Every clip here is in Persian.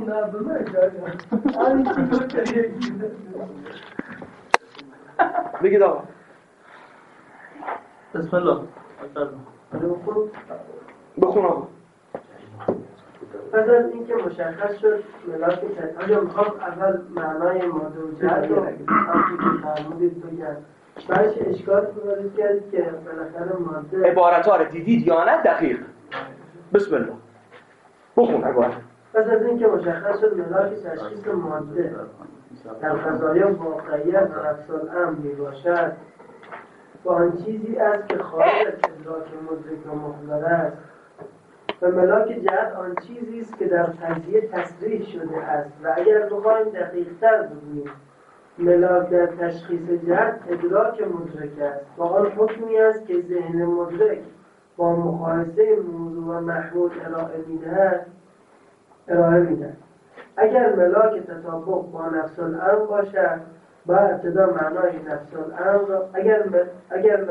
بگید آقا. بسم الله. بخون آقا. پس از اینکه مشخص شد ملاک آیا میخوام اول معنای ماده و جهت رو همونی که فرمودید بگم. بعدش اشکال وارد کردید که بالاخره ماده عبارت‌ها رو دیدید یا نه دقیق. بسم الله. بخون عبارت. پس از اینکه مشخص شد ملاک تشخیص ماده در قضایا واقعیت و نفس الامر میباشد با آن چیزی است که خارج از ادراک مدرک و مخبر است و ملاک جهت آن چیزی است که در تجزیه تصریح شده است و اگر بخوایم دقیق‌تر بگوییم ملاک در تشخیص جهت ادراک مدرک است و آن حکمی است که ذهن مدرک با مقایسه موضوع و محمول ارائه میدهد. اگر ملاک تطابق با نفس الامر باشد با ابتدا معنای نفس الامر را اگر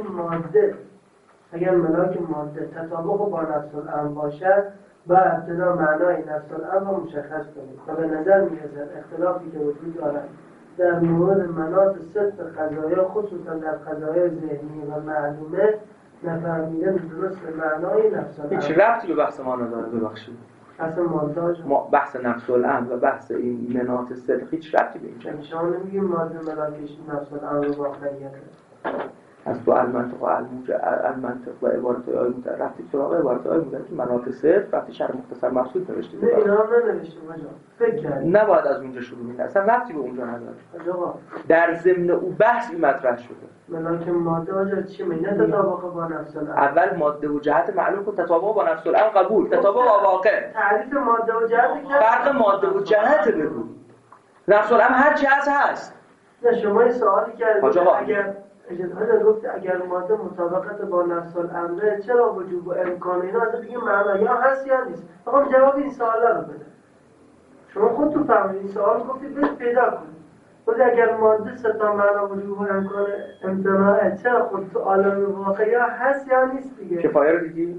ملاک ماده تطابق با نفس الامر باشد با ابتدا معنای نفس الامر را مشخص کنید و به نظر می‌رسد اختلافی که وجود دارد در مورد مناط صدق قضایا خصوصا در قضایا ذهنی و معلومه نفهمیدن درست معنای نفس الامر هیچ ربطی به بحث ما نداره. ببخشید اصلا ماده بحث نفس الامر و بحث این مناط صدق هیچ ربطی به اینجا شما نمیگیم ماده ملاکش نفس الامر واقعیته. از تو المنطق و عبارت های متعرف رفتید سراغ عبارت های متعرف که مناط صرف رفتید شرح مختصر مقصود نوشتید. نه اینا هم ننوشتیم آجا. فکر کردیم نباید از اونجا شروع می‌کنید. اصلا ربطی به اونجا نداره. آجا در ضمن او بحث این مطرح شده. ملاک ماده آجا چی میگه؟ تطابق با نفس الامر. اول ماده و جهت معلوم کن. تطابق با نفس الامر قبول. تطابق با واقع. تعریف ماده و جهت فرق ماده و جهت بگو. نفس الامر هر چی هست. نه شما یه سوالی کردید اگر اگر ماده مطابقت با نفس الامر چرا وجوب و امکان اینا از دیگه معنی یا هست یا نیست؟ میخوام جواب این سوالا رو بده. شما خودتون فهمید این سوال گفتید برید پیدا کنید. خود اگر ماده ستا معنا وجوب و امکان امتناعه چرا خود تو عالم واقعی یا هست یا نیست دیگه؟ کفایه رو دیدی؟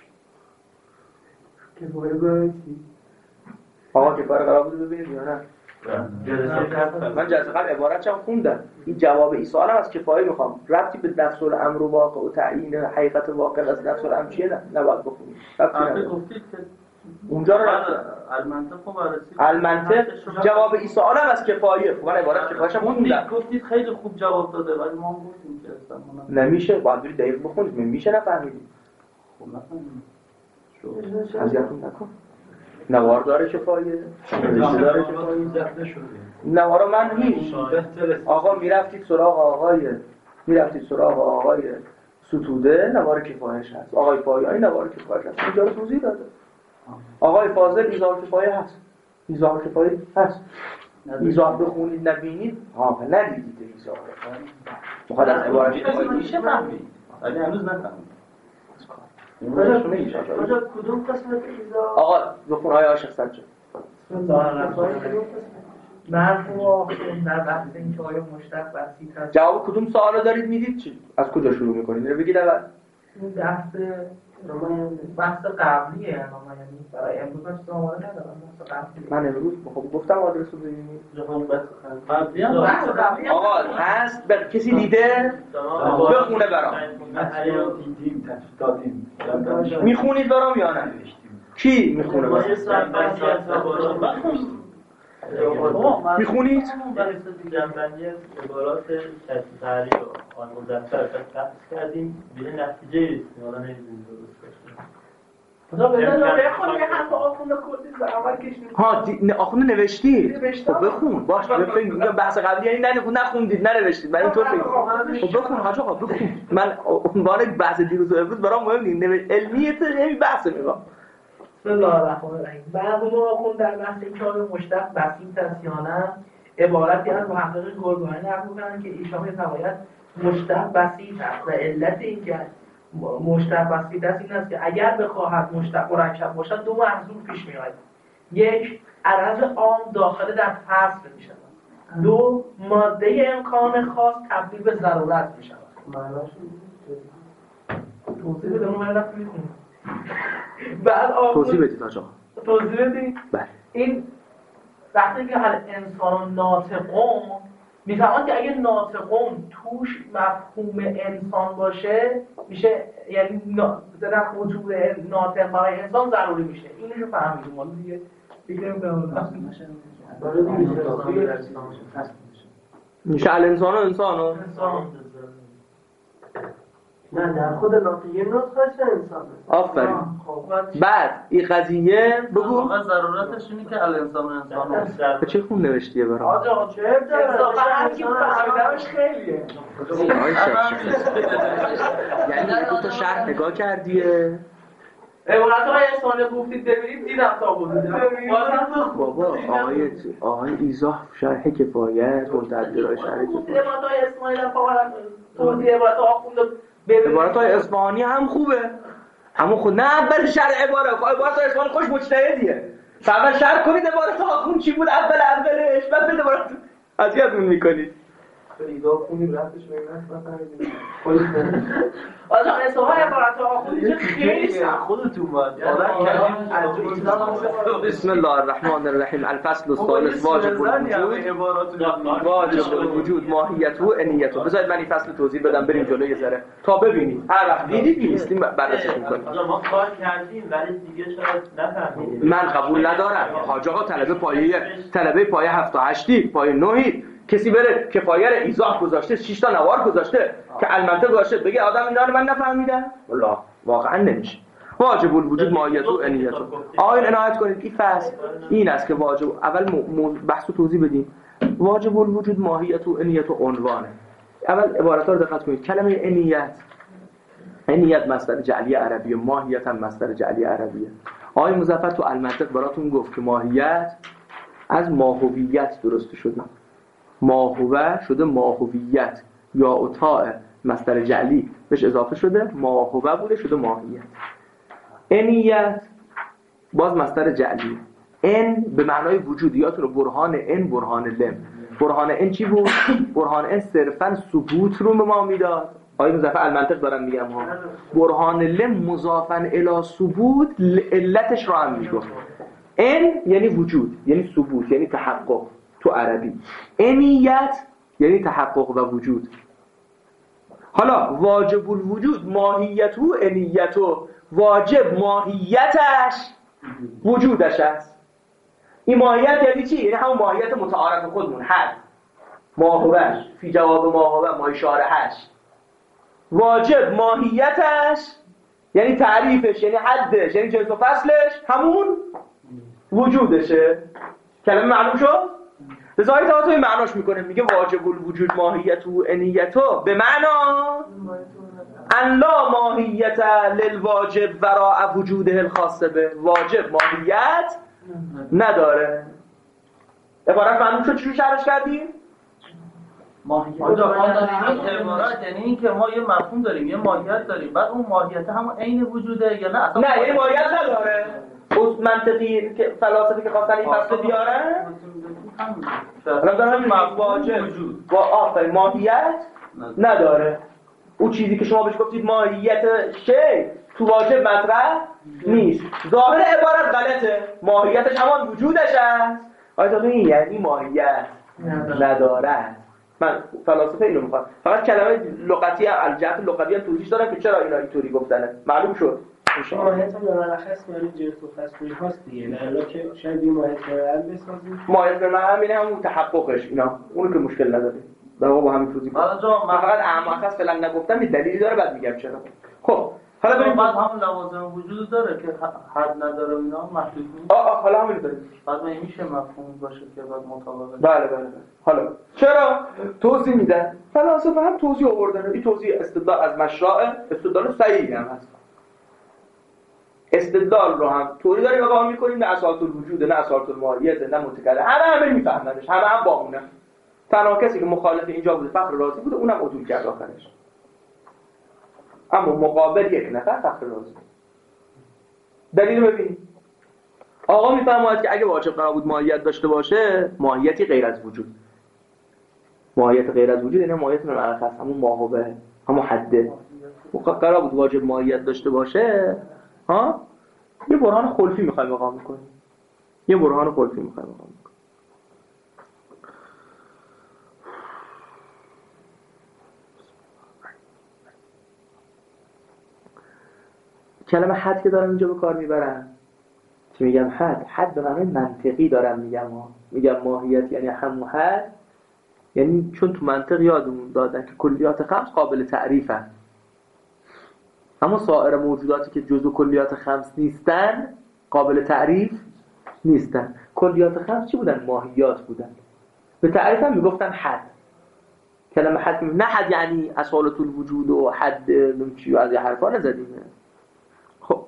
کفایه گویی آقا کفایه قرار بود ببینید یا نه؟ من جلسه قبل عبارتشم خوندم. این جواب این سوالم از کفایه میخوام. ربطی به نفس الامر و واقع و تعیین حقیقت واقع از نفس الامر چیه نه نباید بخونید. ربطی گفتید که اونجا رو المنطق جواب این سوالم از کفایه. من عبارت کفایه‌شم خوندم. گفتید خیلی خوب جواب داده ولی ما گفتیم که اصلا نمیشه. باید برید دقیق بخونید. میشه نفهمیدید. خب نفهمیدید. اذیتون نکن. نوار داره کفایه. داره کفایه. نوارا من هیچ. آقا میرفتید سراغ آقای ستوده نوار کفایهش هست. آقای پایانی نوار کفایهش هست. اینجا رو توضیح داده. آقای فاضل ایزاح کفایه هست. ایزاح کفایه هست. ایزاح بخونید نبینید ندیدید ایزاح. میخواد از عبارت میشه فهمید. ولی هنوز نفهمید. آجا کدوم قسمت ایزاح؟ آقا بخون آیه عاشق سجاد. مرفوع در بحث این که آیا مشتق بسیط هست. جواب کدوم سوال رو دارید میدید چی؟ از کجا شروع میکنید؟ اینو بگید اول. این بحث قبلیه یعنی برای امروز من چیزا آماده ندارم. بحث قبلیه. من امروز گفتم آدرس رو ببینید. بحث قبلی آقا هست کسی دیده؟ بخونه برام. میخونید برام یا نه؟ کی میخونه برام؟ میخونید؟ جنبندی عبارات تعریف آن مذکر بحث کردیم به نتیجه رسیدیم. حالا نمیدونیم آخونده نوشتید؟ خب بخون. باش بفهمید میگم بحث قبلی یعنی نخوندید ننوشتید. من اینطور فکر خب بخون حاج آقا بخون. من عنوان بحث دیروز و امروز برام مهم نیست. علمیت همین بحث میگم. بسم الله الرحمن الرحیم. بعضی مواقع در بحث این که آیا مشتق بسیط است یا نه عبارتی از محقق گلگانی نقل می‌کنند که ایشان می‌فرمایند مشتق بسیط است و علت این که مشتق بسیط است این است که اگر بخواهد مشتق مرکب باشد دو محصول پیش می‌آید. یک، عرض عام داخل در فصل می‌شود. دو، ماده امکان خاص تبدیل به ضرورت می‌شود. معناش توضیح بدم من رفتم می‌خونم. بعد توضیح بدید آقا. توضیح بدید. بله. این وقتی که انسان ناطقون میفهمن که اگه ناطقون توش مفهوم انسان باشه میشه، یعنی در وجود ناطق برای انسان ضروری میشه. اینو فهمیدیم ما دیگه فکر میشه الانسان و انسان نه در خود ناطقی نطقش انسانه. آفرین. بعد این قضیه بگو واقعا ضرورتش اینه که الانسان و انسان به چه خون نوشتیه برام؟ آجا چه انصافا هرکی فهمیدمش خیلیه. یعنی دو تا شرح نگاه کردیه؟ عبارت‌های اسلامی گفتید ببینید دیدم تا بود. بابا آقای ایزاح شرح کفایت متعددای شرح کفایت. عبارت‌های اسلامی در فقط توضیح عبارت‌ها خوندم. عبارت‌های اصفهانی هم خوبه. همون خود نه اول شرح عبارت‌های اصفهانی خوش مجتهدیه. اول شرح کنید عبارت‌ها خون چی بود اولش بعد بده عبارت اذیتمون می‌کنید. فریدا خونیم رفتش آجا اصلا عبارت‌ها خونی خیلی خودتون باید بسم الله الرحمن الرحیم. الفصل الثالث واجب الوجود ماهیت و انیت. بذارید من این فصل توضیح بدم بریم جلوی یه ذره تا ببینید هر وقت دیدید می‌نویسیم بررسی می‌کنیم. ما کار کردیم ولی دیگه شاید نفهمیدیم. من قبول ندارم حاج آقا طلبه پایه 7 تا 8 پایه 9 کسی بره کفایه رو ایزاح گذاشته 6 تا نوار گذاشته که المنطق گذاشته بگه آدم اینا رو من نفهمیدم والله واقعا نمیشه. واجب الوجود ماهیت و انیت. آقایون عنایت کنید این فصل این است که واجب اول بحث و توضیح بدیم. واجب الوجود ماهیت و انیت و عنوانه. اول عبارت‌ها رو دقت کنید. کلمه انیت مصدر جعلی عربیه، ماهیت هم مصدر جعلی عربیه. آقای مظفر تو المنطق براتون گفت که ماهیت از ماهویت درست شده. ماهوه شده ماهویت، یا اتاء مصدر جعلی بهش اضافه شده ماهوه بوده شده ماهیت. انیت باز مصدر جعلی. ان به معنای وجود. یادتونه برهان ان برهان لم. برهان ان چی بود؟ برهان ان صرفا ثبوت رو به ما میداد. آقای مظفر المنطق دارم میگم ها. برهان لم مضافا الی ثبوت علتش رو هم میگه. ان یعنی وجود، یعنی ثبوت، یعنی تحقق تو عربی. انیت یعنی تحقق و وجود. حالا واجب الوجود ماهیت و انیت و واجب ماهیتش وجودش است. این ماهیت یعنی چی؟ یعنی همون ماهیت متعارف خودمون حد ماهوش فی جواب ماهوه ما اشارهش. واجب ماهیتش یعنی تعریفش، یعنی حدش، یعنی جنس و فصلش همون وجودشه. کلمه معلوم شد؟ رضایی تاعتوی معناش میکنه میگه واجب الوجود ماهیت و انیتو به معنا ان لا ماهیت للواجب وراء وجوده الخاص به. واجب ماهیت نداره. عبارت معلوم شد چجوری شرحش کردیم؟ ماهیت عبارت یعنی این که ما یه مفهوم داریم یه ماهیت داریم بعد اون ماهیت همون عین وجوده یا نه؟ نه یعنی ماهیت نداره. اون منطقی که فلاسفه که خواستن این فصل بیارن دارن واجب با آفرین ماهیت نداره. اون چیزی که شما بهش گفتید ماهیت شی تو واجب مطرح نیست. ظاهر عبارت غلطه. ماهیتش همان وجودش است. آیا این یعنی ماهیت نداره. من فلاسفه اینو میخوام. فقط کلمه لغتی الجهت لغوی توضیح دادم که چرا اینا اینطوری گفتنه. معلوم شد. ماهیت هم ملخص برای جنس و فصلی هاست دیگه. نه که شاید این ماهیت رو بسازیم. ماهیت به معنی اینه همون تحققش اینا. اونو که مشکل نداره. با همین توضیح حالا جا من فقط اعماقش فعلا نگفتم دلیلی داره بعد میگم چرا. خب حالا بریم بعد هم لوازم وجود داره که حد نداره اینا محدود نیست. حالا همین داریم. بعد میشه مفهوم باشه که بعد مطابقت. بله. حالا چرا توضیح میدن؟ فلاسفه هم توضیح آوردن. این توضیح استدلال از مشروع استدلال صحیحی هم هست. استدلال رو هم طوری داریم نگاه می‌کنیم نه اساس الوجود نه اساس الماهیت نه متکلم. همه میفهمنش. همه باونه. تنها کسی که مخالف اینجا بوده فخر رازی بوده اونم عدول کرد آخرش. اما مقابل یک نفر فخر رازی. دلیل ببینید. آقا میفرماید که اگه واجب قرار بود ماهیت داشته باشه ماهیتی غیر از وجود. ماهیت غیر از وجود یعنی ماهیت ملخص همون ماهوه همون حده. قرار بود واجب ماهیت داشته باشه ها یه برهان خلفی میخوایم مقام کنیم. یه برهان خلقی میخوایم بخوام. کلمه حد که دارم اینجا به کار میبرم که میگم حد به معنی منطقی دارم میگم ماهیت یعنی همون حد، یعنی چون تو منطق یادمون دادن که کلیات خمس قابل تعریفن، اما سایر موجوداتی که جزء کلیات خمس نیستن قابل تعریف نیستن. کلیات خمس چی بودن؟ ماهیات بودن. به تعریف هم میگفتن حد. کلمه حد نه حد یعنی اصالت الوجود و حد نمچی و از یه حرفا نزدیم. خب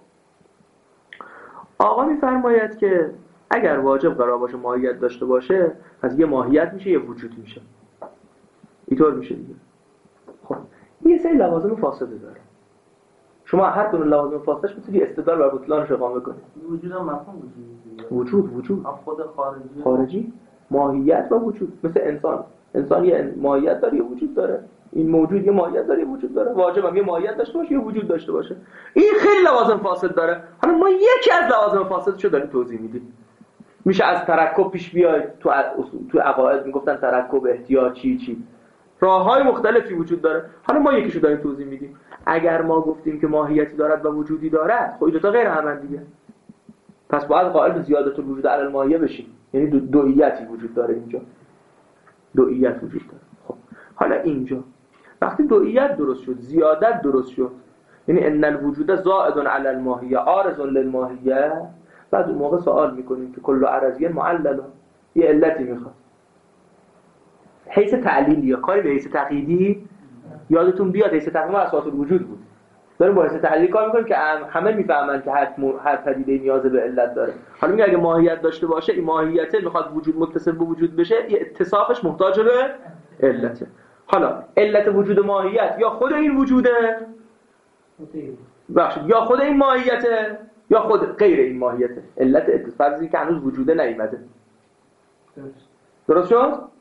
آقا میفرماید که اگر واجب قرار باشه ماهیت داشته باشه، پس یه ماهیت میشه یه وجود میشه. اینطور میشه دیگه. خب یه سری لوازم فاسده داره. شما هر کدوم لوازم فاسدش میتونی استدلال بر بطلانش اقامه کنی. وجود هم مفهوم وجود خود خارجی ماهیت و وجود. مثل انسان یه ماهیت داره یه وجود داره. این موجود یه ماهیت داره یه وجود داره. واجب هم یه ماهیت داشته باشه یه وجود داشته باشه. این خیلی لوازم فاسد داره. حالا ما یکی از لوازم فاسدشو داریم توضیح میدیم. میشه از ترکب پیش بیای. تو عقاید میگفتن ترکب، احتیاج، چی راههای مختلفی وجود داره. حالا ما یکیشو داریم توضیح میدیم. اگر ما گفتیم که ماهیتی دارد و وجودی دارد، خب این دو تا غیر هم دیگه. پس باید قائل به زیادت الوجود علی الماهیه بشیم. یعنی دوئیتی وجود داره اینجا. دوئیت وجود داره. خب حالا اینجا وقتی دوئیت درست شد، زیادت درست شد، یعنی ان الوجود زائد علی الماهیه عارض للماهیه، بعد اون موقع سوال میکنیم که کل عرضیه معلل، یه علتی میخواد. حیث تعلیلی یا کاری به حیث تقییدی یادتون بیاد. حیث تقییدی اساس الوجود بود. داریم با حیث تعلیلی کار میکنیم که همه میفهمن که هر پدیده نیاز به علت داره. حالا میگه اگه ماهیت داشته باشه، این ماهیت میخواد وجود متصل به وجود بشه، یه اتصافش محتاج به علته. حالا علت وجود ماهیت یا خود این وجوده، یا خود این ماهیته، یا خود غیر این ماهیته. علت اتصافی که هنوز وجوده نیامده. درست شد؟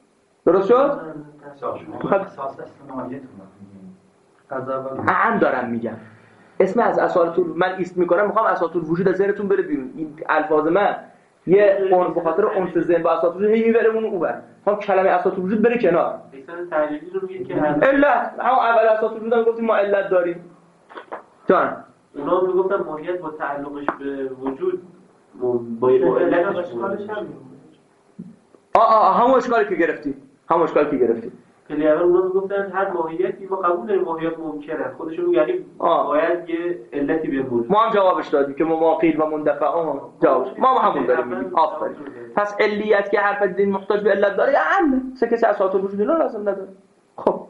اهم دارم میگم. اسم از اساطول من ایست میکنم، میخوام اساطول وجود از ذهنتون بره بیرون. این الفاظ من یه به خاطر انس ذهن با اساطول هی میبرمون اون. میخوام کلمه اساطول وجود بره کنار. مثلا تعلیلی رو میگه که علت، همون اول اساطول وجود گفتیم ما علت داریم. جان اونا میگفتن ماهیت با تعلقش به وجود با علتش همون اشکالی که گرفتی. خیلی اول اونا میگفتن هر ماهیتی ما قبول داریم ماهیت ممکنه، خودشون میگن باید یه علتی به وجود. ما هم جوابش دادیم که مماقیل و مندفع جوابش ما همون داریم میگیم. آفرین. پس علیت که هر پدیده محتاج به علت داره عمه. سه کسی اساس وجود اینا لازم نداره. خب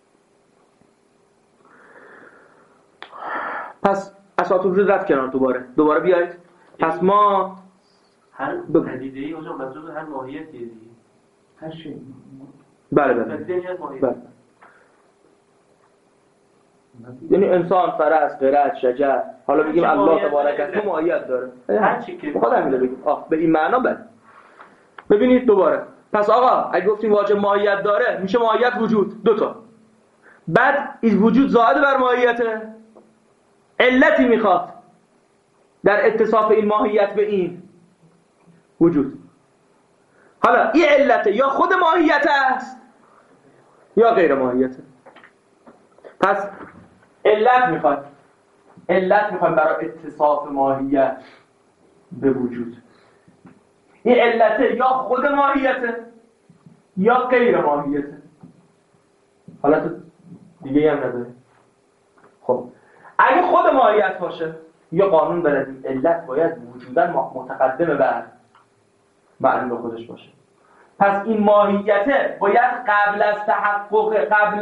پس اساس وجود رفت کنار. دوباره بیایید. پس ما هر پدیده‌ای اونجا منظور هر ماهیتی دیگه. هر چی. بله. یعنی انسان، فرس، قرد، شجر، حالا بگیم الله تبارک اسمه ماهیت داره. هر چی که خودم اینو بگیم. به این معنا بله. ببینید دوباره. پس آقا اگه گفتیم واجب ماهیت داره، میشه ماهیت وجود دو تا. بعد این وجود زائد بر ماهیته. علتی میخواد در اتصاف این ماهیت به این وجود. حالا این علته یا خود ماهیت است یا غیر ماهیته. پس علت میخواد برای اتصاف ماهیت به وجود. این علته یا خود ماهیته یا غیر ماهیته. حالت دیگه هم نداره. خب اگه خود ماهیت باشه یا قانون بلدیم علت باید وجوداً متقدم بر معلوم خودش باشه. پس این ماهیته باید قبل از تحقق،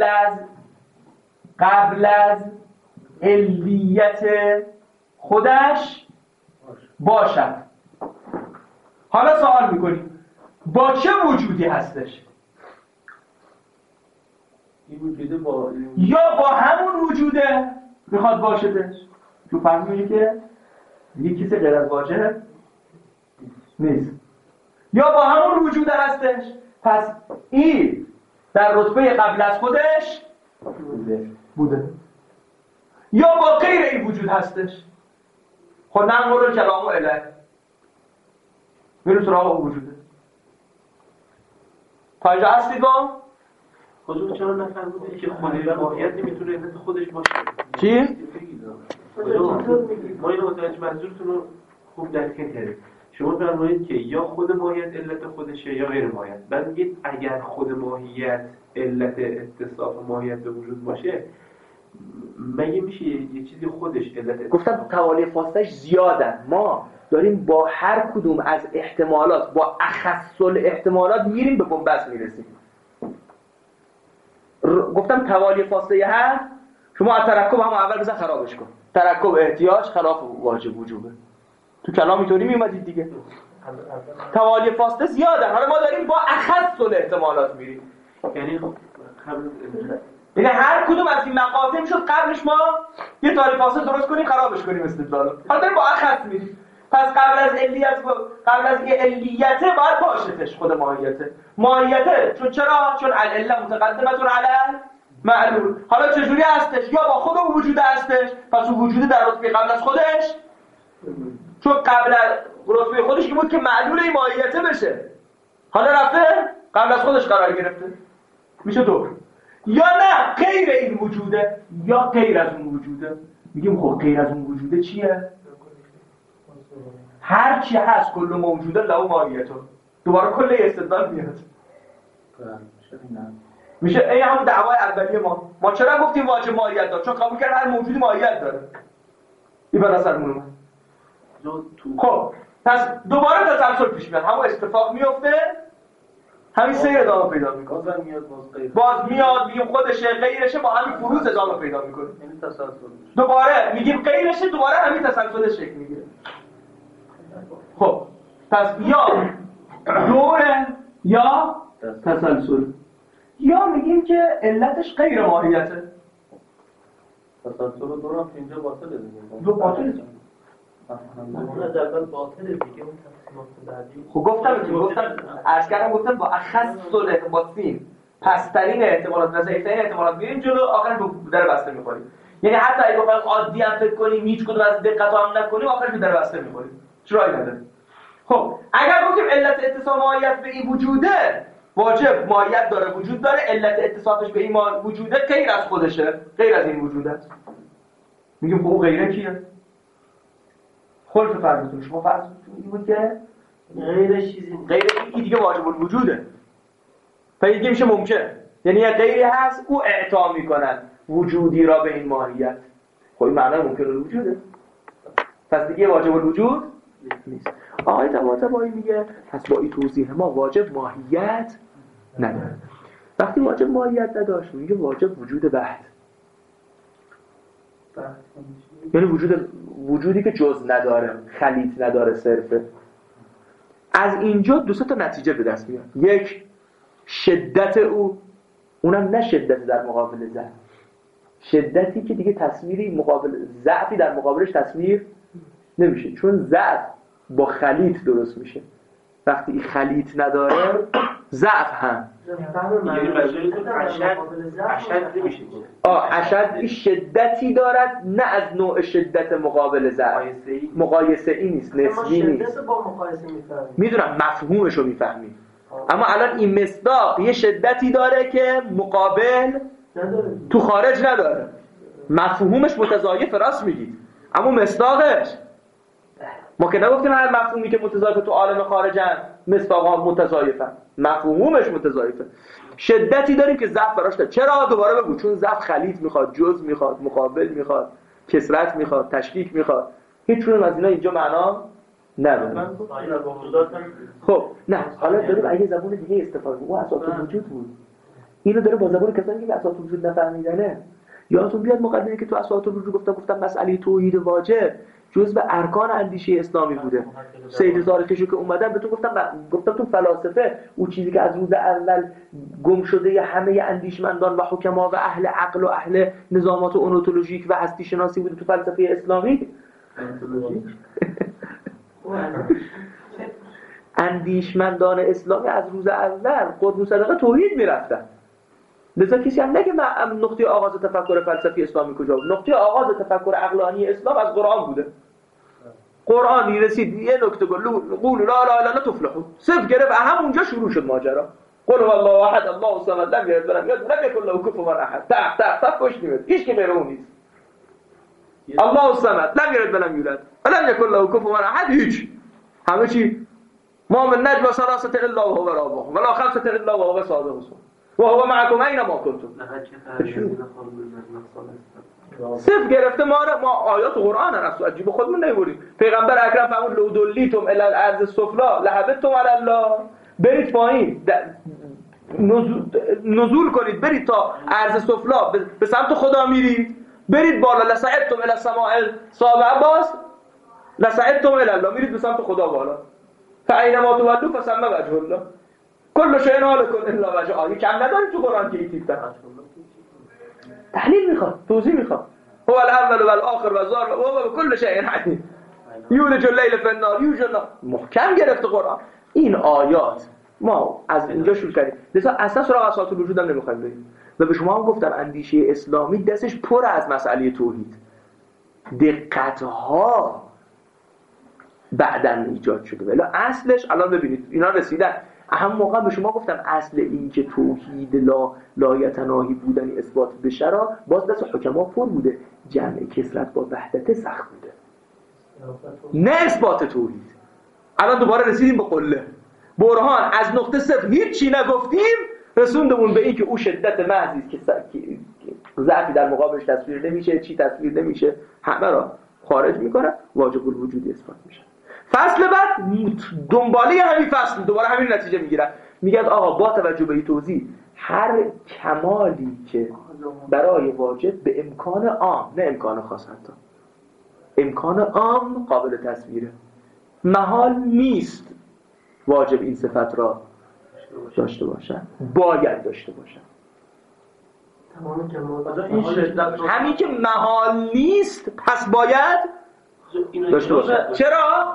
قبل از علیت خودش باشد. حالا سوال میکنیم با چه وجودی هستش؟ این وجوده با یا با همون وجوده میخواد باشدش؟ تو فهمیدی که دیگه کسی غیر از واجب نیست. یا با همون وجوده هستش. پس این در رتبه قبل از خودش بوده. یا با غیر این وجود هستش. خب ننظر کلامو اله. میره سراغ وجوده. تا اینجا هستید با؟ حضور چرا نفرموده که خودش ماهیت نمیتونه علت خودش باشه؟ چی؟ ما اینو متوجه منظورتون رو خوب درک کردیم. شما فرمایید که یا خود ماهیت علت خودشه یا غیر ماهیت. بعد میگید اگر خود ماهیت علت اتصاف ماهیت به وجود باشه، مگه میشه یه چیزی خودش علت؟ گفتم توالی فاصلش زیادن. ما داریم با هر کدوم از احتمالات، با اخص الاحتمالات میریم به بنبست میرسیم. گفتم توالی فاصله هست، شما از ترکب هم اول بزن خرابش کن. ترکب احتیاج خلاف واجب وجوبه. تو کلام اینطوری میومدید دیگه. توالی فاصله زیاده. حالا ما داریم با اخص الاحتمالات میریم. یعنی هر کدوم از این مقاطع شد قبلش ما یه توالی فاصله درست کنیم خرابش کنیم استدلالو. حالا داریم با اخص میریم. پس قبل از یه علیته باید باشتش خود ماهیته. ماهیته چون العله متقدمتون علی معلول. حالا چجوری هستش؟ یا با خود وجود هستش، پس اون وجود در رتبه قبل از خودش، چون قبل از رتبه خودش این بود که معلول این ماهیته بشه، حالا رفته قبل از خودش قرار گرفته، میشه دور. یا نه غیر این وجوده، یا غیر از اون وجوده. میگیم خب غیر از اون وجوده چیه؟ هر چی هست کل موجوده له ماهیته. دوباره کل استدلال میاد. میشه این هم دعوای اولیه ما چرا گفتیم واجب ماهیت داره؟ چون قبول کردن هر موجودی ماهیت داره. این بر اثر مونه. خب پس دوباره تسلسل پیش میاد، همون اتفاق میفته، همین سیر ادامه پیدا میکنه. باز میاد میگیم خودشه، غیرشه، با همین فروز ادامه پیدا میکنه. یعنی تسلسل. دوباره میگیم غیرشه، دوباره همین تسلسل شکل میگیره. خب پس یا دوره یا تسلسل، یا میگیم که علتش غیر ماهیته. تسلسل و دورم که اینجا باطله دیگه. دو باطله دیگه. اون از اول باطله دیگه، اون تقسیمات بعدی. خب گفتم با اخص الاحتمالات پسترین احتمالات و ضعیفترین احتمالات میریم جلو، آخرش به در بسته میخوریم. یعنی حتی اگه بخوایم عادی هم فکر کنیم، هیچ کدوم از دقت هم نکنیم، آخرش به در بسته میخوریم. چرایی نداره. خب اگر گفتیم علت اتصال ماهیت به این وجوده، واجب ماهیت داره، وجود داره، علت اتصافش به این وجوده غیر از خودشه، غیر از این وجوده. میگیم خب غیره کیه؟ خلف فرضتون شما فرضتون این بود که غیر این دیگه واجب الوجوده. فیدی میشه ممکن، یعنی یه غیری هست او اعطا میکنن وجودی را به این ماهیت. خب این معنی ممکن الوجوده، پس دیگه واجب الوجود نیست. آقای طباطبایی میگه پس با این توضیح ما واجب ماهیت نداره. وقتی واجب ماهیت نداشت میگه واجب وجود بحث، یعنی وجودی که جز نداره، خلیط نداره صرفه. از اینجا دو سه تا نتیجه به دست میاد. یک، شدت اونم نه شدت در مقابل ضعف، شدتی که دیگه تصویری مقابل ضعفی در مقابلش تصویر نمیشه، چون ضعف با خلیط درست میشه. وقتی این خلیط نداره ضعف هم اشد شدتی دارد، نه از نوع شدت مقابل ضعف. مقایسه ای نیست، نسبی نیست. میدونم مفهومش رو میفهمی، اما الان این مصداق یه شدتی داره که مقابل تو خارج نداره. مفهومش متضایف، راست میگید، اما مصداقش ما که نگفتیم هر مفهومی که متضایف تو عالم خارجن مصداقا متضایفن، مفهومش متضایفه. شدتی داریم که ضعف براش داره. چرا؟ دوباره بگو، چون ضعف خلیط میخواد، جز میخواد، مقابل میخواد، کسرت میخواد، تشکیک میخواد. هیچ چون از اینا اینجا معنا نداره. خب نه، حالا داریم اگه زبون دیگه استفاده کنیم، اساس وجود بود. اینو داره با زبون کسانی که اساس وجود نفهمیدنه. یادتون بیاد مقدمه که تو اساس وجود گفتم مسئله توحید واجب جزء ارکان اندیشه اسلامی بوده. سید زارکشی که اومدن بهتون گفتم تو فلاسفه اون چیزی که از روز اول گم شده همه اندیشمندان و حکما و اهل عقل و اهل نظامات اونتولوژیک و هستی شناسی بوده تو فلسفه اسلامی. اندیشمندان اسلامی از روز اول قربون صدقه توحید میرفتن. لذا کسی هم نگه نقطه آغاز تفکر فلسفی اسلامی کجا بود. نقطه آغاز تفکر عقلانی اسلام از قرآن بوده. قرآنی رسید یه نکته قول لا اله الا الله تفلحون، صفر گرفت، همونجا شروع شد ماجرا. قل هو الله احد الله الصمد لم یلد ولم یولد ولم یکن له کفوا احد. تق پشت میاد، هیچ کی غیر اون نیست. الله الصمد لم یلد ولم یولد ولم یکن له کفوا احد. هیچ، همه چی ما من نجوا ثلاثه الا وهو رابعهم ولا خمسه الا وهو سادسهم وهو معكم اینما کنتم. صفر گرفته ما آیات قرآن هست، عجیب خودمون نمیبریم. پیغمبر اکرم فرمود لو دلیتم الی الارض السفلی لهبتم علی الله. برید پایین نزول کنید، برید تا ارض سفلی، به سمت خدا میرید، برید بالا لصعدتم الی السماء السابعه، باز لصعدتم الی الله، میرید به سمت خدا بالا. فاینما تولوا فثم وجه الله کل شیء هالک الا وجهه. آیه کم نداری تو قرآن که ایتیف تحلیل میخواد، توضیح میخواد. هو الاول والآخر والظاهر وهو بكل شيء عليم یولج اللیل فی النهار یولج النهار. محکم گرفته قرآن این آیات. ما از اینجا شروع کردیم، لذا اصلا سراغ اساس الوجود هم نمیخوایم بریم. و به شما هم گفتم اندیشه اسلامی دستش پر از مسئله توحید، دقت‌ها بعداً ایجاد شده، ولی اصلش الان ببینید اینا رسیدن. هم موقع به شما گفتم اصل این که توحید لایتناهی بودن اثبات بشه را باز دست حکما پر بوده، جمع کثرت با وحدت سخت بوده، نه اثبات توحید. الان دوباره رسیدیم به قله برهان، از نقطه صفر هیچی نگفتیم رسوندمون به این که او شدت محضی که ضعفی در مقابلش تصویر نمیشه، چی تصویر نمیشه، همه را خارج میکنه، واجب الوجود اثبات میشه. فصل بعد دنباله همین فصل دوباره همین نتیجه میگیرن، میگن آقا با توجه به این توضیح هر کمالی که برای واجب به امکان عام، نه امکان خاص، حتی امکان عام قابل تصویره، محال نیست واجب این صفت را داشته باشن، باید داشته باشن. همین که محال نیست پس باید داشته باشه. چرا؟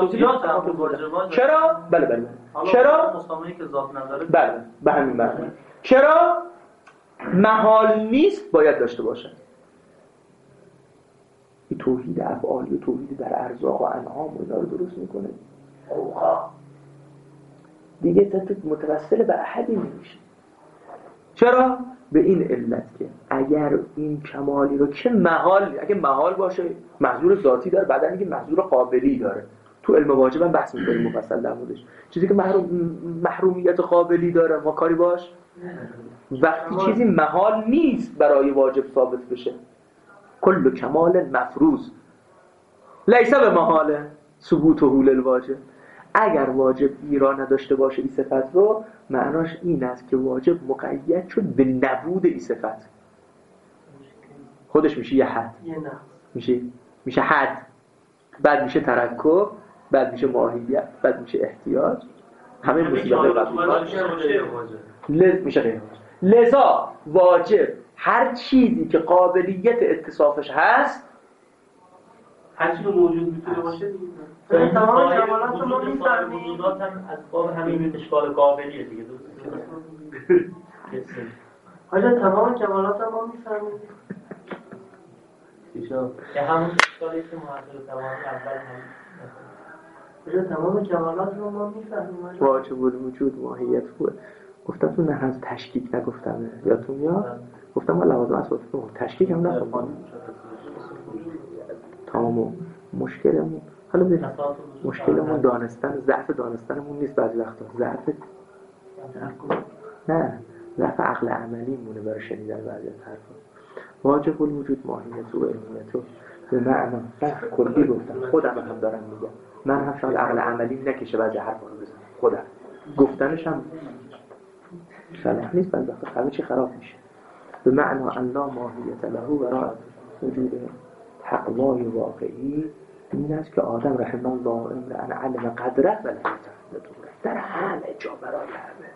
چرا؟ بله چرا؟ مسامحه که ذات نداره. بله به همین معنی. چرا؟ محال نیست باید داشته باشه. این توحید افعالی و توحید در ارزاق و انعام و اینا رو درست میکنه. دیگه تا متوسل به احدی نمیشه. چرا؟ به این علت که اگر این کمالی رو که محال، اگه محال باشه محظور ذاتی داره، بعدا میگه محظور قابلی داره. تو علم واجب هم بحث می‌کنیم مفصل در موردش. چیزی که محرومیت قابلی داره ما کاری باش. وقتی چیزی محال نیست برای واجب ثابت بشه، کل کمال مفروض لیس به محاله ثبوته للواجب. اگر واجب ایران نداشته باشه این صفت رو، معناش این است که واجب مقید شد به نبود این صفت. خودش میشه یه حد، میشه حد، بعد میشه ترکب، بعد میشه ماهیت، بعد میشه احتیاج، همه مصیبت قبلی میشه غیر واجب. لذا واجب هر چیزی که قابلیت اتصافش هست، هر چیزی موجود میتونه باشه دیگه. تمام کمالات ما می‌فهمیم، موجودات هم از باب همین اشکال قابلیه دیگه. حالا تمام کمالات ما می‌فهمیم. که همون اشکالی که معادل تمام اول هم تمام کمالات رو ما می‌فهمیم. واجب الوجود ماهیت خوبه. گفتم تو نه از تشکیک نگفتم، یادتون میاد؟ گفتم ما لوازم اساسی تشکیک هم نگفتم. تمام مشکلمون حالا ببین، مشکلمون دانستن، ضعف دانستنمون نیست، بعضی وقتا ضعف عقل عملی مونه برای شنیدن بعضی از حرفا. واجب الوجود ماهیت و علمیت و به معنا کلی گفتم، خودم هم دارم میگم، من هم شاید عقل عملی نکشه بعضی حرفا رو بزنم، خودم گفتنش هم صلاح نیست، بعضی وقتا همه چی خراب میشه. به معنا ان لا ماهیت له برای وجود تقوای واقعی این است که آدم رحم الله امرأ علم قدره و لم یتعدد در همه جا برای همه.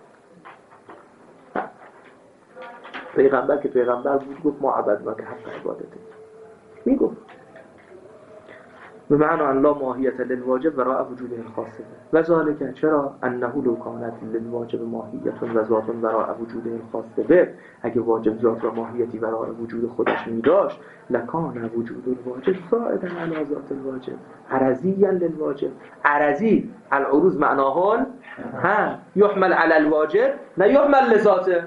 پیغمبر که پیغمبر بود گفت ما عبدنا که حق عبادته، میگفت به معنی ان لا ماهیت للواجب وراء وجوده الخاصه و ذالک چرا انه لو کانت للواجب ماهیت و ذات وراء وجوده الخاصه به، اگه واجب ذات و ماهیتی وراء وجود خودش می‌داشت لکان وجود الواجب زائدا علی ذات الواجب عرضیا للواجب. عرضی العروض معناها ها يحمل على الواجب لا يحمل لذاته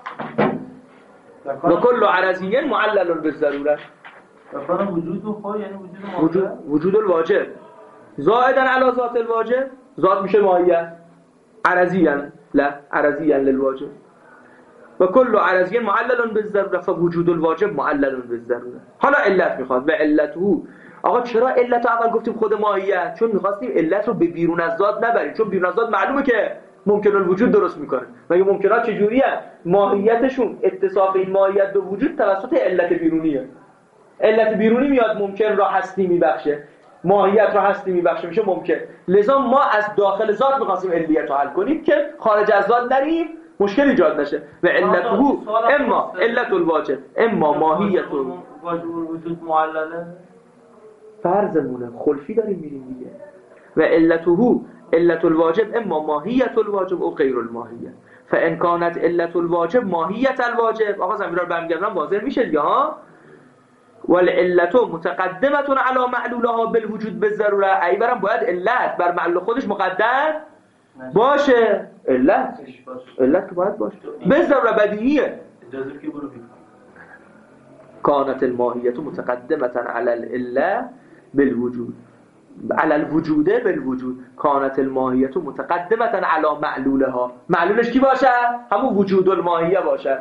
و كل عرضی معلل بالضروره. لکان وجود خود یعنی وجود ماهیت، وجود الواجب زائدا علی ذات الواجب، ذات میشه ماهیت، عرضیا لا عرضیا للواجب و کل عرضی معلل بالضروره فوجود الواجب معلل بالضروره. حالا علت میخواد و علته. آقا چرا علت اول گفتیم خود ماهیت؟ چون میخواستیم علت رو به بیرون از ذات نبریم، چون بیرون از ذات معلومه که ممکن الوجود درست میکنه. مگه ممکنات چجوریه؟ ماهیتشون اتصاف این ماهیت به وجود توسط علت بیرونیه. علت بیرونی میاد ممکن را هستی میبخشه، ماهیت را هستی میبخشه، میشه ممکن. لذا ما از داخل ذات میخواستیم علیت رو حل کنیم که خارج از ذات نریم مشکل ایجاد نشه. و علته اما علت الواجب اما ماهیت واجب الوجود معلله. فرضمونه خلفی داریم میریم دیگه. و علته علت الواجب اما ماهیت الواجب او غیر الماهیت فان كانت علت الواجب ماهیت الواجب. آقا زمین رو برمیگردم واضح میشه دیگه ها. والعلت متقدمه علی معلولها بالوجود بالضروره. ای برام باید علت بر معلول خودش مقدم باشه. علت که باید باشه بالضروره، بدیهیه. اجازه که برو ببین. كانت الماهیت متقدمه علی العله بالوجود على الوجود بالوجود. كانت الماهیت متقدمه علی معلولها. معلولش کی باشه؟ همون وجود الماهیه باشه.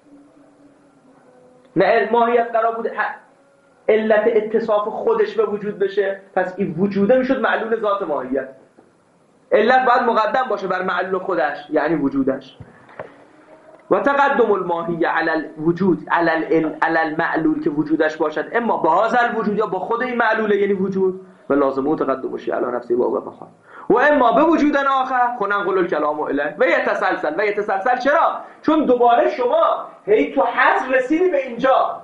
نه ماهیت قرار بود علت اتصاف خودش به وجود بشه، پس این وجوده میشد معلول ذات ماهیت. علت باید مقدم باشه بر معلول خودش یعنی وجودش. و تقدم الماهیه علی الوجود علی المعلول که وجودش باشد اما با هذا الوجود یا با خود این معلوله یعنی وجود و لازمه تقدمش علی نفسه با بخواد و اما به وجود آخر خننقل الکلام الیه و یتسلسل. چرا؟ چون دوباره شما هی تو حصر رسیدی به اینجا،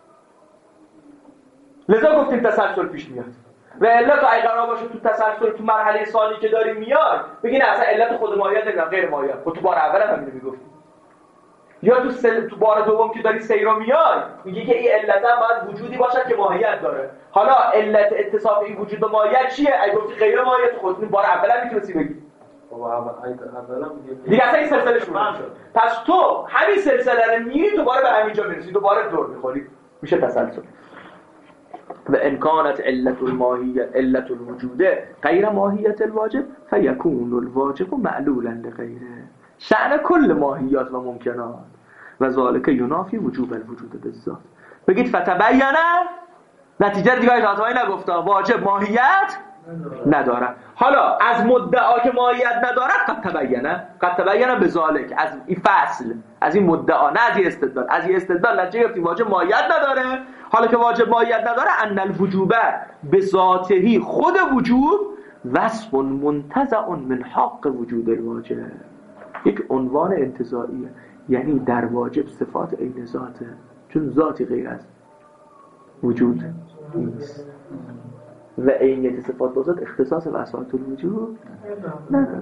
لذا گفتیم تسلسل پیش میاد. و علت اگه قرار باشه تو تسلسل تو مرحله ثانی که داریم میاد بگین اصلا علت خود ماهیت نمیدونم غیر ماهیت. خب تو بار اول هم همینو میگفتیم. یا تو بار دوم که داری سیر رو میای میگی که این علت هم باید وجودی باشد که ماهیت داره. حالا علت اتصاف این وجود به ماهیت چیه؟ اگه گفتی غیر ماهیت خودت بار اول هم میتونستی بگی. خب اولا دیگه اصلا این سلسله شروع شد. پس تو همین سلسله رو میری دوباره به همینجا میرسی، دوباره دور میخوری، میشه تسلسل. و ان كانت علت الماهیه علت الوجود غیر ماهیت الواجب فیکون الواجب معلولا لغیره. شأن کل ماهیات و ممکنات و ذالک ینافی وجوب الوجود بالذات. بگید فتبینه نتیجه دیگه ایتاتوایی نگفته واجب ماهیت نداره. حالا از مدعا که ماهیت ندارد قد تبینه به ذالک، از این فصل از این مدعا نه از این استدلال. از این استدلال نتیجه گرفتیم واجب ماهیت نداره. حالا که واجب ماهیت نداره ان الوجوب به ذاته خود وجود وصف منتزع من حق وجود الواجب، یک عنوان انتزاعیه، یعنی در واجب صفات عین ذاته چون ذاتی غیر از وجود نیست و عینیت صفات با ذات اختصاص وسائط الوجود نداره.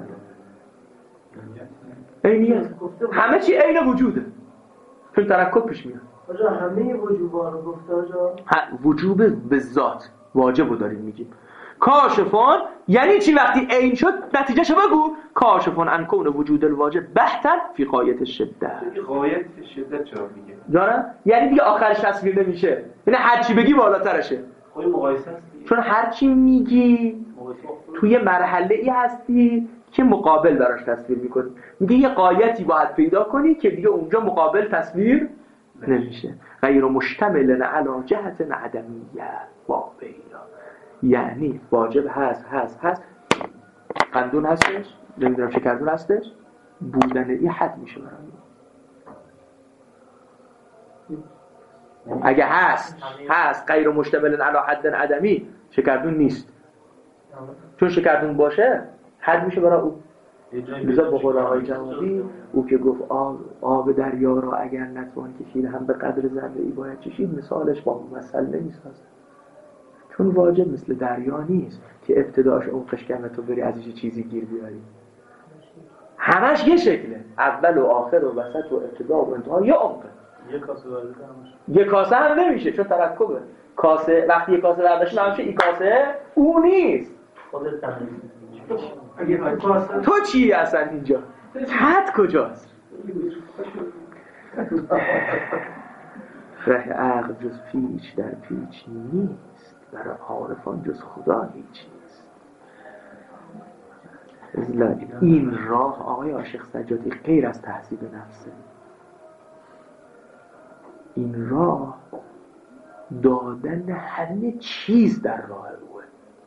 عینیت همه چی عین وجوده چون ترکب پیش میاد. آجا همه وجوبا رو گفته آجا وجوب به ذات واجب رو داریم میگیم. کاشفان یعنی چی؟ وقتی عین شد نتیجهشو بگو. کاشفان ان کون وجود الواجب بحثا فی غایت الشده. غایت شدت چرا میگه؟ جانم یعنی دیگه آخرش تصویر نمیشه، یعنی هر چی بگی بالاترشه. خب مقایسه است دیگه. چون هر چی میگی توی مرحله ای هستی که مقابل براش تصویر میکنی. میگه یه غایتی باید پیدا کنی که دیگه اونجا مقابل تصویر نمیشه. غیر مشتمل علی جهت عدمیه واقعی، یعنی واجب هست قندون هستش نمیدونم شکردون هستش بودن این حد میشه برام. اگه هست غیر مشتمل علی حد عدمی شکردون نیست، چون شکردون باشه حد میشه برای او. لذا با قول آقای جوادی او که گفت آب دریا را اگر نتوان کشید هم به قدر ذره ای باید چشید، مثالش با مثل نمیسازه. چون واجب مثل دریا نیست که ابتداش عمقش کمه تو بری ازش چیزی گیر بیاری. همش یه شکله، اول و آخر و وسط و ابتدا و انتها یه عمقه. یه کاسه هم نمیشه چون ترکبه. کاسه وقتی یه کاسه برداشت نمیشه این کاسه اون نیست. تو چی اصلا اینجا؟ حد کجاست؟ ره عقل جز پیچ در پیچ نیست، برای عارفان جز خدا هیچ نیست. این راه آقای عاشق سجادی غیر از تهذیب نفسه. این راه دادن همه چیز در راه اوه.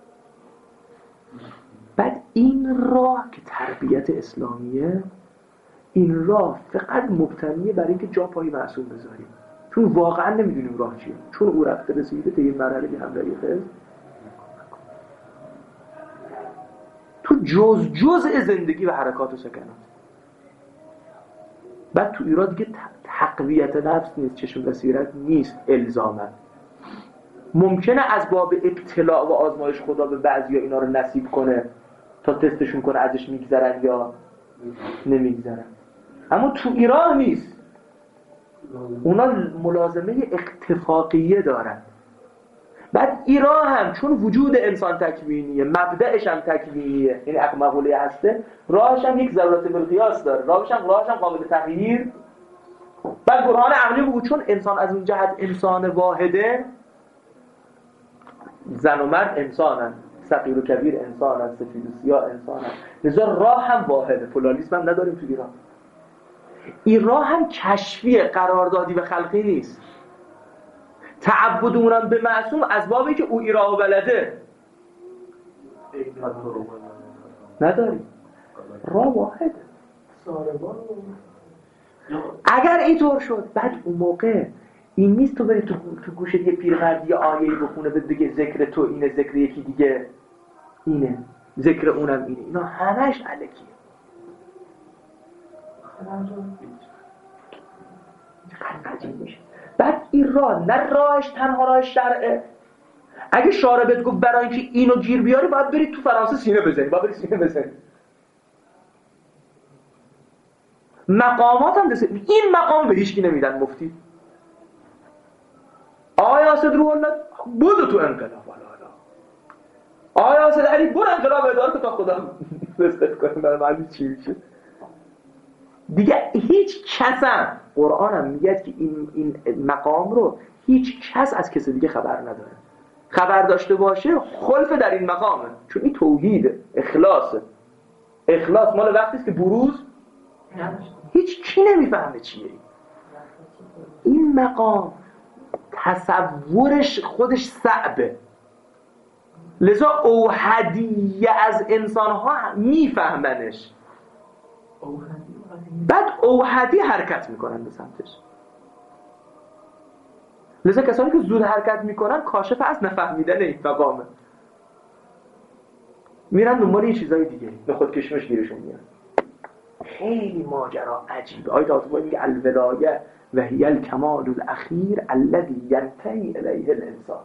بعد این راه که تربیت اسلامیه، این راه فقط مبتنیه برای اینکه جا پای معصوم بذاریم، چون واقعا نمیدونیم راه چیه، چون او رفته رسیده تا این مرحله که هم رایخه تو جزء زندگی و حرکات و سکنات. بعد تو ایران دیگه تقویت نفس نیست، چشم بصیرت نیست الزاما. ممکنه از باب ابتلاء و آزمایش خدا به بعضیا اینا رو نصیب کنه تا تستشون کنه ازش میگذرن یا نمیگذرن، اما تو ایران نیست. اونا ملازمه اتفاقیه دارن. بعد ایران هم چون وجود انسان تکوینیه، مبدأش هم تکوینیه، یعنی مقوله هسته، راهش هم یک ضرورت بالقیاس داره، راهش هم قابل تغییر. بعد برهان عقلی بگو چون انسان از اون جهت انسان واحده، زن و مرد انسانن، صغیر و کبیر انسانن، سفید و سیاه انسانن، لذا راه هم واحده. پلالیسم هم نداریم تو ایران. این راه هم کشفیه، قراردادی و خلقی نیست. تعبد اونم به معصوم از بابی که او ایرا و بلده نداریم. راه واحده. اگر اینطور شد بعد اون موقع این نیست تو بری تو گوشت یه پیرمرد یه آیه‌ای بخونه به دیگه ذکر تو اینه، ذکر یکی دیگه اینه، ذکر اونم اینه. اینا همش الکیه. عجیب میشه. بعد این راه نه راهش تنها راه شرعه. اگه شارع بهت گفت برای اینکه اینو گیر بیاری باید بری تو فرانسه سینه بزنی، باید بری سینه بزنی. مقامات هم دسته. این مقام به هیچکی نمیدن. مفتی آیا اسد روح الله بودو تو انقلاب، آیا اسد علی برو انقلاب اداره تا خدا رسد کنه. برای معنی چی میشه دیگه؟ هیچ کس هم قرآن هم میگه که این مقام رو هیچ کس از کسی دیگه خبر نداره. خبر داشته باشه خلف در این مقامه، چون این توحیده، اخلاصه. اخلاص مال وقتی است که بروز هیچ کی نمیفهمه چیه. این مقام تصورش خودش صعبه، لذا اوحدیه از انسان‌ها میفهمنش. بعد اوحدی حرکت میکنن به سمتش. لذا کسانی که زود حرکت میکنن کاشف از نفهمیدن این مقامه، میرن دنبال یه چیزای دیگه، به خود کشمش گیرشون میاد. خیلی ماجرا عجیبه. آیت آسمان میگه الولایه و هی الکمال الاخیر الذی ینتهی الیه الانسان.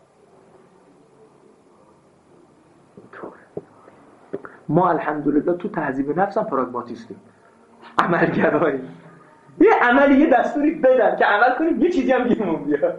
ما الحمدلله تو تهذیب نفس هم پراگماتیستیم، عملگرایی. یه عملی یه دستوری بدن که عمل کنیم، یه چیزی هم گیرمون بیاد.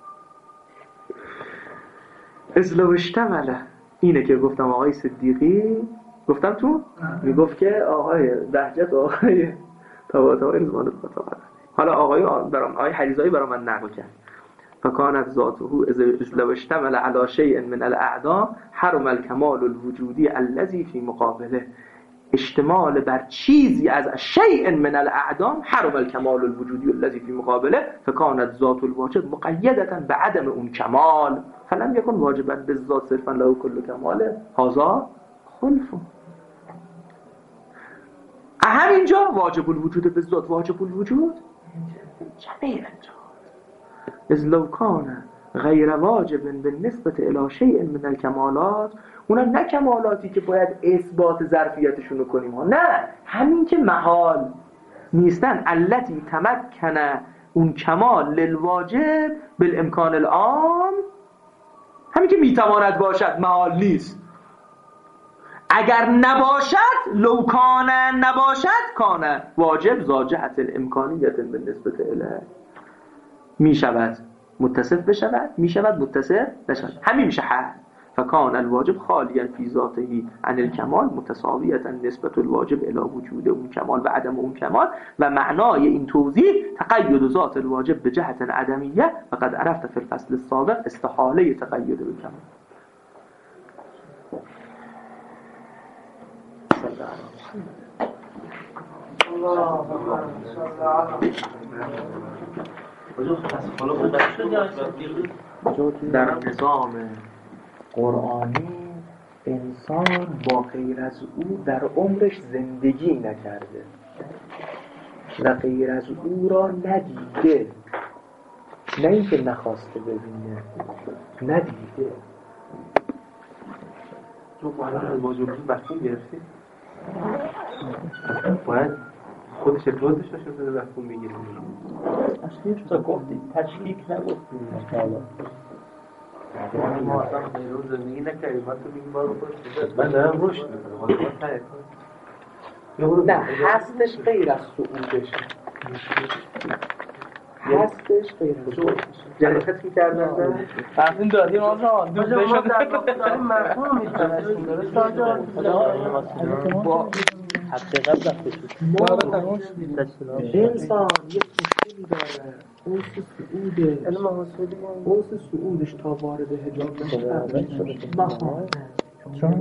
ازلو اشتمله اینه که گفتم آقای صدیقی، گفتم تو میگفت که آقای بهجت آقای طباطبایی رضوان الله، حالا آقای حریزایی برای من نقل کرد فکانت ذاته ازلو اشتمل علی شیء من الاعدام حرم الکمال الوجودی الذی فی مقابله. اشتمال بر چیزی از شیء من الاعدام حرم الکمال الوجودی الذی فی مقابله فکانت ذات الواجب مقیدة بعدم اون کمال فلم یکن واجبا بالذات صرفا له کل کماله هذا خلف. همینجا واجب الوجود بالذات واجب الوجود جمعی انجا از لو کان غیر واجب بالنسبة الی شیء من الکمالات. اونا نه کمالاتی که باید اثبات ظرفیتشون رو کنیم ها، نه، همین که محال نیستن. التی تمکن اون کمال للواجب بالامکان العام همین که میتواند باشد محال نیست. اگر نباشد لو کان نباشد کان واجب زاجهت الامکانیت بالنسبه الیه. میشود متصف بشود، میشود متصف بشود، همین میشه حل. فکان الواجب خالیا فی ذاته عن الکمال متساویه نسبت الواجب الی وجود اون کمال و عدم اون کمال. و معنای این توضیح تقید ذات الواجب به جهت عدمیه و قد عرفت فی الفصل السابق استحاله تقید بالکمال. در نظام قرآنی انسان با غیر از او در عمرش زندگی نکرده و غیر از او را ندیده، نه اینکه نخواسته ببینه، ندیده. تو باید از واجبی مفهوم گرفتی؟ باید خودش ابراز داشته شده مفهوم بگیریم. تشکیک تا گفتی، تشکیک نگفتیم ما اصلا غیرون زندگی نکردیم، من تو میگیم بارو خودش من دارم رشد میکنم. نه هستش غیر از سعودش، هستش غیر از سعودش. جلست میکردن فرقین دادیم آنها دوست ما در واقع مفهوم میتونستیم درست با حقیقت وقتی انسان یک مشکلی داره، اونس سعودش تا وارد حجاب نشه